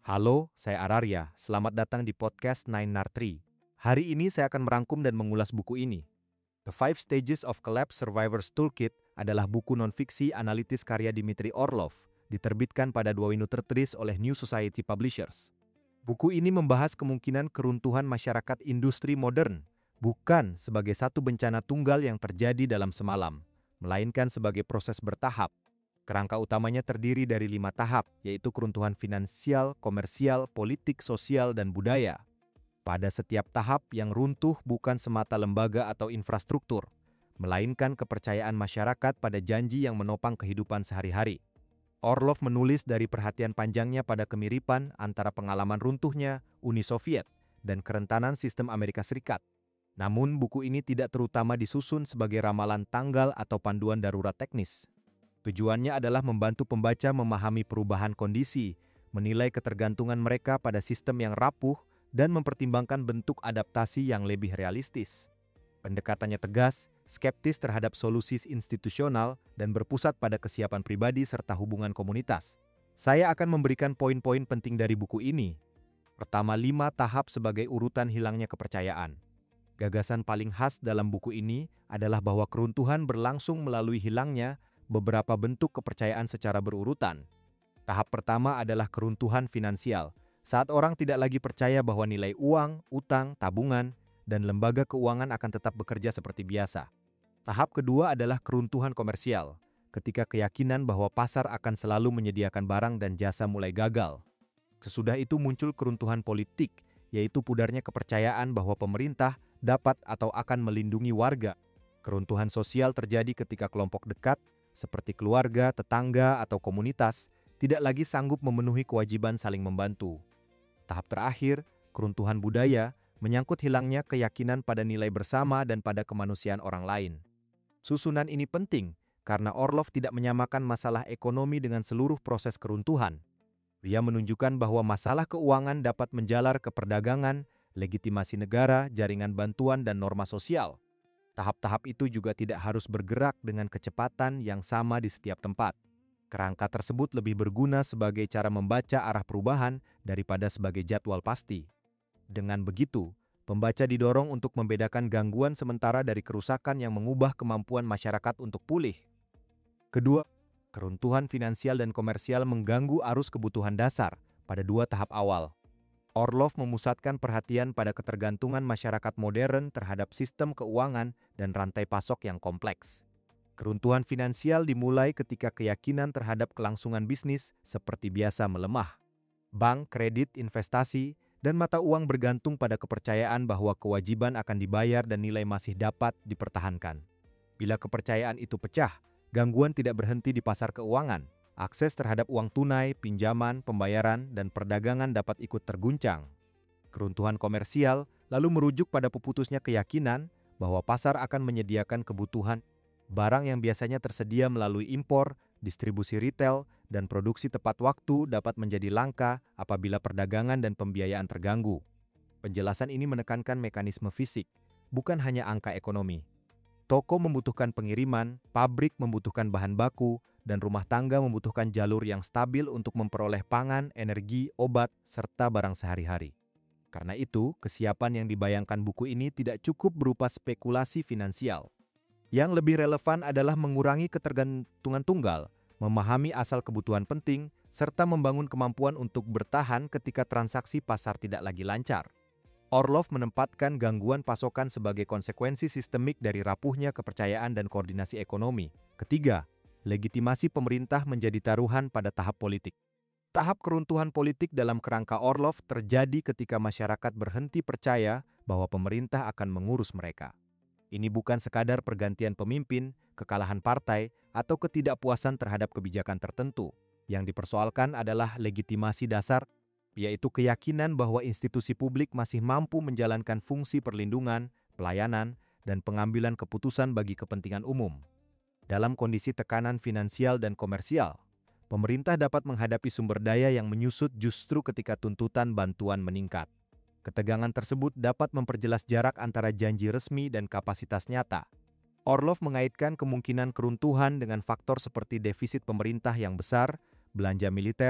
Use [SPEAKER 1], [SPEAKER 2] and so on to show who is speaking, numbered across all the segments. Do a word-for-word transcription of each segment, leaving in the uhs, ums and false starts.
[SPEAKER 1] Halo, saya Araria. Selamat datang di podcast Nine Nar Tree. Hari ini saya akan merangkum dan mengulas buku ini. The Five Stages of Collapse Survivors Toolkit adalah buku non-fiksi analitis karya Dmitry Orlov, diterbitkan pada dua Windu tertulis oleh New Society Publishers. Buku ini membahas kemungkinan keruntuhan masyarakat industri modern, bukan sebagai satu bencana tunggal yang terjadi dalam semalam, melainkan sebagai proses bertahap. Kerangka utamanya terdiri dari lima tahap, yaitu keruntuhan finansial, komersial, politik, sosial, dan budaya. Pada setiap tahap yang runtuh bukan semata lembaga atau infrastruktur, melainkan kepercayaan masyarakat pada janji yang menopang kehidupan sehari-hari. Orlov menulis dari perhatian panjangnya pada kemiripan antara pengalaman runtuhnya Uni Soviet dan kerentanan sistem Amerika Serikat. Namun buku ini tidak terutama disusun sebagai ramalan tanggal atau panduan darurat teknis. Tujuannya adalah membantu pembaca memahami perubahan kondisi, menilai ketergantungan mereka pada sistem yang rapuh, dan mempertimbangkan bentuk adaptasi yang lebih realistis. Pendekatannya tegas, skeptis terhadap solusi institusional, dan berpusat pada kesiapan pribadi serta hubungan komunitas. Saya akan memberikan poin-poin penting dari buku ini. Pertama, lima tahap sebagai urutan hilangnya kepercayaan. Gagasan paling khas dalam buku ini adalah bahwa keruntuhan berlangsung melalui hilangnya beberapa bentuk kepercayaan secara berurutan. Tahap pertama adalah keruntuhan finansial, saat orang tidak lagi percaya bahwa nilai uang, utang, tabungan, dan lembaga keuangan akan tetap bekerja seperti biasa. Tahap kedua adalah keruntuhan komersial, ketika keyakinan bahwa pasar akan selalu menyediakan barang dan jasa mulai gagal. Sesudah itu muncul keruntuhan politik, yaitu pudarnya kepercayaan bahwa pemerintah dapat atau akan melindungi warga. Keruntuhan sosial terjadi ketika kelompok dekat, seperti keluarga, tetangga, atau komunitas, tidak lagi sanggup memenuhi kewajiban saling membantu. Tahap terakhir, keruntuhan budaya, menyangkut hilangnya keyakinan pada nilai bersama dan pada kemanusiaan orang lain. Susunan ini penting, karena Orlov tidak menyamakan masalah ekonomi dengan seluruh proses keruntuhan. Dia menunjukkan bahwa masalah keuangan dapat menjalar ke perdagangan, legitimasi negara, jaringan bantuan, dan norma sosial. Tahap-tahap itu juga tidak harus bergerak dengan kecepatan yang sama di setiap tempat. Kerangka tersebut lebih berguna sebagai cara membaca arah perubahan daripada sebagai jadwal pasti. Dengan begitu, pembaca didorong untuk membedakan gangguan sementara dari kerusakan yang mengubah kemampuan masyarakat untuk pulih. Kedua, keruntuhan finansial dan komersial mengganggu arus kebutuhan dasar pada dua tahap awal. Orlov memusatkan perhatian pada ketergantungan masyarakat modern terhadap sistem keuangan dan rantai pasok yang kompleks. Keruntuhan finansial dimulai ketika keyakinan terhadap kelangsungan bisnis seperti biasa melemah. Bank, kredit, investasi, dan mata uang bergantung pada kepercayaan bahwa kewajiban akan dibayar dan nilai masih dapat dipertahankan. Bila kepercayaan itu pecah, gangguan tidak berhenti di pasar keuangan. Akses terhadap uang tunai, pinjaman, pembayaran, dan perdagangan dapat ikut terguncang. Keruntuhan komersial lalu merujuk pada putusnya keyakinan bahwa pasar akan menyediakan kebutuhan barang yang biasanya tersedia melalui impor, distribusi retail, dan produksi tepat waktu dapat menjadi langka apabila perdagangan dan pembiayaan terganggu. Penjelasan ini menekankan mekanisme fisik, bukan hanya angka ekonomi. Toko membutuhkan pengiriman, pabrik membutuhkan bahan baku, dan rumah tangga membutuhkan jalur yang stabil untuk memperoleh pangan, energi, obat, serta barang sehari-hari. Karena itu, kesiapan yang dibayangkan buku ini tidak cukup berupa spekulasi finansial. Yang lebih relevan adalah mengurangi ketergantungan tunggal, memahami asal kebutuhan penting, serta membangun kemampuan untuk bertahan ketika transaksi pasar tidak lagi lancar. Orlov menempatkan gangguan pasokan sebagai konsekuensi sistemik dari rapuhnya kepercayaan dan koordinasi ekonomi. Ketiga, legitimasi pemerintah menjadi taruhan pada tahap politik. Tahap keruntuhan politik dalam kerangka Orlov terjadi ketika masyarakat berhenti percaya bahwa pemerintah akan mengurus mereka. Ini bukan sekadar pergantian pemimpin, kekalahan partai, atau ketidakpuasan terhadap kebijakan tertentu. Yang dipersoalkan adalah legitimasi dasar, yaitu keyakinan bahwa institusi publik masih mampu menjalankan fungsi perlindungan, pelayanan, dan pengambilan keputusan bagi kepentingan umum. Dalam kondisi tekanan finansial dan komersial, pemerintah dapat menghadapi sumber daya yang menyusut justru ketika tuntutan bantuan meningkat. Ketegangan tersebut dapat memperjelas jarak antara janji resmi dan kapasitas nyata. Orlov mengaitkan kemungkinan keruntuhan dengan faktor seperti defisit pemerintah yang besar, belanja militer,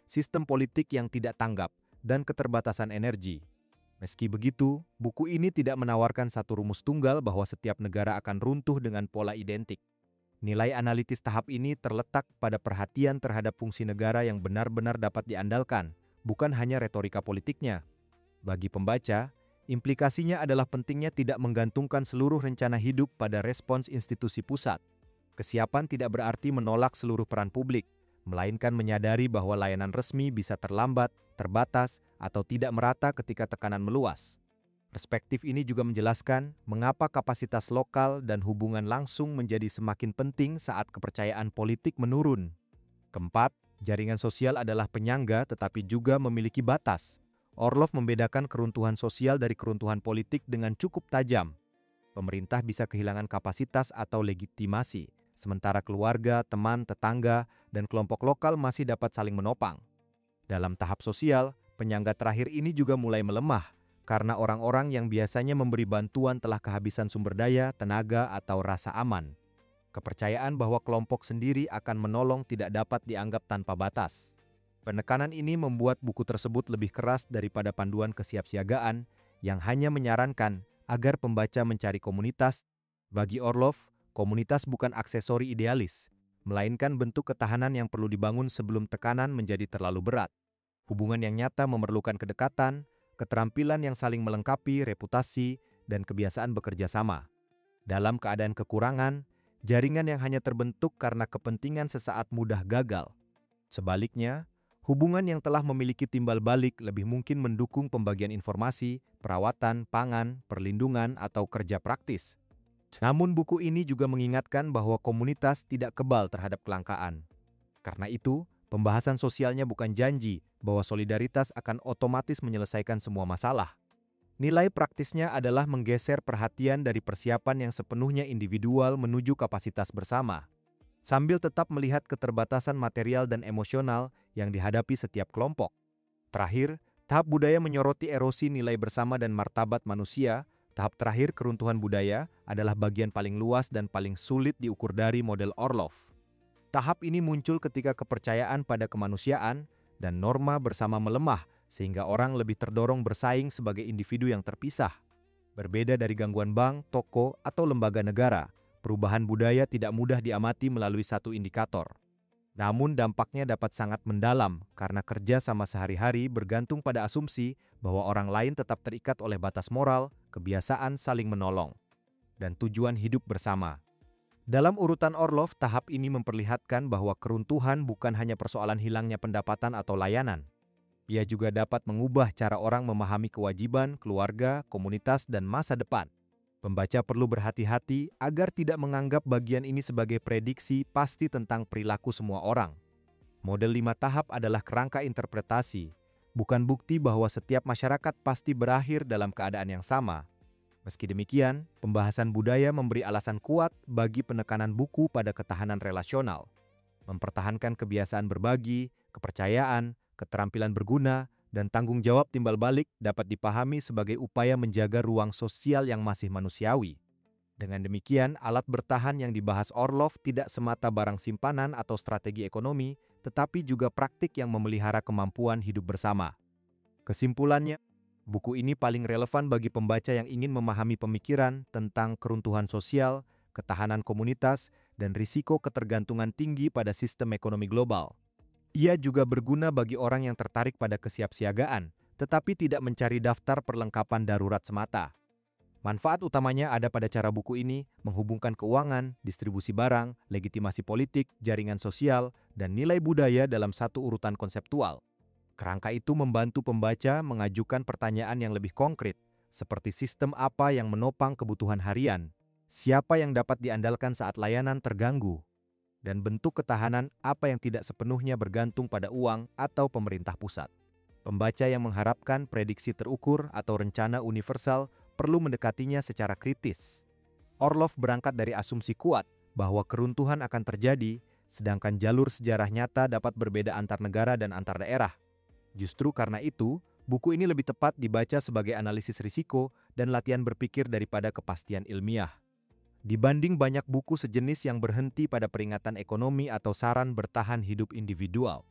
[SPEAKER 1] sistem politik yang tidak tanggap, dan keterbatasan energi. Meski begitu, buku ini tidak menawarkan satu rumus tunggal bahwa setiap negara akan runtuh dengan pola identik. Nilai analitis tahap ini terletak pada perhatian terhadap fungsi negara yang benar-benar dapat diandalkan, bukan hanya retorika politiknya. Bagi pembaca, implikasinya adalah pentingnya tidak menggantungkan seluruh rencana hidup pada respons institusi pusat. Kesiapan tidak berarti menolak seluruh peran publik, melainkan menyadari bahwa layanan resmi bisa terlambat, terbatas, atau tidak merata ketika tekanan meluas. Perspektif ini juga menjelaskan mengapa kapasitas lokal dan hubungan langsung menjadi semakin penting saat kepercayaan politik menurun. Keempat, jaringan sosial adalah penyangga tetapi juga memiliki batas. Orlov membedakan keruntuhan sosial dari keruntuhan politik dengan cukup tajam. Pemerintah bisa kehilangan kapasitas atau legitimasi, sementara keluarga, teman, tetangga, dan kelompok lokal masih dapat saling menopang. Dalam tahap sosial, penyangga terakhir ini juga mulai melemah, karena orang-orang yang biasanya memberi bantuan telah kehabisan sumber daya, tenaga, atau rasa aman. Kepercayaan bahwa kelompok sendiri akan menolong tidak dapat dianggap tanpa batas. Penekanan ini membuat buku tersebut lebih keras daripada panduan kesiapsiagaan yang hanya menyarankan agar pembaca mencari komunitas. Bagi Orlov, komunitas bukan aksesori idealis, melainkan bentuk ketahanan yang perlu dibangun sebelum tekanan menjadi terlalu berat. Hubungan yang nyata memerlukan kedekatan, keterampilan yang saling melengkapi, reputasi, dan kebiasaan bekerja sama. Dalam keadaan kekurangan, jaringan yang hanya terbentuk karena kepentingan sesaat mudah gagal. Sebaliknya, hubungan yang telah memiliki timbal balik lebih mungkin mendukung pembagian informasi, perawatan, pangan, perlindungan, atau kerja praktis. Namun buku ini juga mengingatkan bahwa komunitas tidak kebal terhadap kelangkaan. Karena itu, pembahasan sosialnya bukan janji bahwa solidaritas akan otomatis menyelesaikan semua masalah. Nilai praktisnya adalah menggeser perhatian dari persiapan yang sepenuhnya individual menuju kapasitas bersama, sambil tetap melihat keterbatasan material dan emosional yang dihadapi setiap kelompok. Terakhir, tahap budaya menyoroti erosi nilai bersama dan martabat manusia. Tahap terakhir, keruntuhan budaya, adalah bagian paling luas dan paling sulit diukur dari model Orlov. Tahap ini muncul ketika kepercayaan pada kemanusiaan dan norma bersama melemah, sehingga orang lebih terdorong bersaing sebagai individu yang terpisah. Berbeda dari gangguan bank, toko, atau lembaga negara, perubahan budaya tidak mudah diamati melalui satu indikator. Namun dampaknya dapat sangat mendalam karena kerja sama sehari-hari bergantung pada asumsi bahwa orang lain tetap terikat oleh batas moral, kebiasaan saling menolong, dan tujuan hidup bersama. Dalam urutan Orlov, tahap ini memperlihatkan bahwa keruntuhan bukan hanya persoalan hilangnya pendapatan atau layanan. Ia juga dapat mengubah cara orang memahami kewajiban, keluarga, komunitas, dan masa depan. Pembaca perlu berhati-hati agar tidak menganggap bagian ini sebagai prediksi pasti tentang perilaku semua orang. Model lima tahap adalah kerangka interpretasi, bukan bukti bahwa setiap masyarakat pasti berakhir dalam keadaan yang sama. Meski demikian, pembahasan budaya memberi alasan kuat bagi penekanan buku pada ketahanan relasional, mempertahankan kebiasaan berbagi, kepercayaan, keterampilan berguna, dan tanggung jawab timbal balik dapat dipahami sebagai upaya menjaga ruang sosial yang masih manusiawi. Dengan demikian, alat bertahan yang dibahas Orlov tidak semata barang simpanan atau strategi ekonomi, tetapi juga praktik yang memelihara kemampuan hidup bersama. Kesimpulannya, buku ini paling relevan bagi pembaca yang ingin memahami pemikiran tentang keruntuhan sosial, ketahanan komunitas, dan risiko ketergantungan tinggi pada sistem ekonomi global. Ia juga berguna bagi orang yang tertarik pada kesiapsiagaan, tetapi tidak mencari daftar perlengkapan darurat semata. Manfaat utamanya ada pada cara buku ini menghubungkan keuangan, distribusi barang, legitimasi politik, jaringan sosial, dan nilai budaya dalam satu urutan konseptual. Kerangka itu membantu pembaca mengajukan pertanyaan yang lebih konkret, seperti sistem apa yang menopang kebutuhan harian, siapa yang dapat diandalkan saat layanan terganggu, dan bentuk ketahanan apa yang tidak sepenuhnya bergantung pada uang atau pemerintah pusat. Pembaca yang mengharapkan prediksi terukur atau rencana universal perlu mendekatinya secara kritis. Orlov berangkat dari asumsi kuat bahwa keruntuhan akan terjadi, sedangkan jalur sejarah nyata dapat berbeda antar negara dan antar daerah. Justru karena itu, buku ini lebih tepat dibaca sebagai analisis risiko dan latihan berpikir daripada kepastian ilmiah. Dibanding banyak buku sejenis yang berhenti pada peringatan ekonomi atau saran bertahan hidup individual.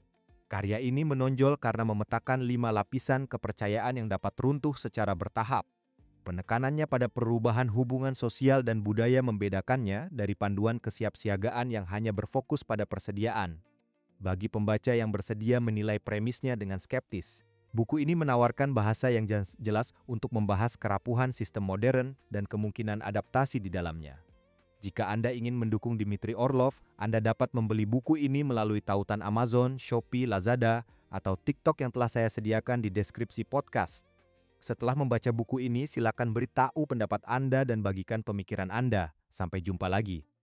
[SPEAKER 1] Karya ini menonjol karena memetakan lima lapisan kepercayaan yang dapat runtuh secara bertahap. Penekanannya pada perubahan hubungan sosial dan budaya membedakannya dari panduan kesiapsiagaan yang hanya berfokus pada persediaan. Bagi pembaca yang bersedia menilai premisnya dengan skeptis, buku ini menawarkan bahasa yang jelas untuk membahas kerapuhan sistem modern dan kemungkinan adaptasi di dalamnya. Jika Anda ingin mendukung Dmitry Orlov, Anda dapat membeli buku ini melalui tautan Amazon, Shopee, Lazada, atau TikTok yang telah saya sediakan di deskripsi podcast. Setelah membaca buku ini, silakan beritahu pendapat Anda dan bagikan pemikiran Anda. Sampai jumpa lagi.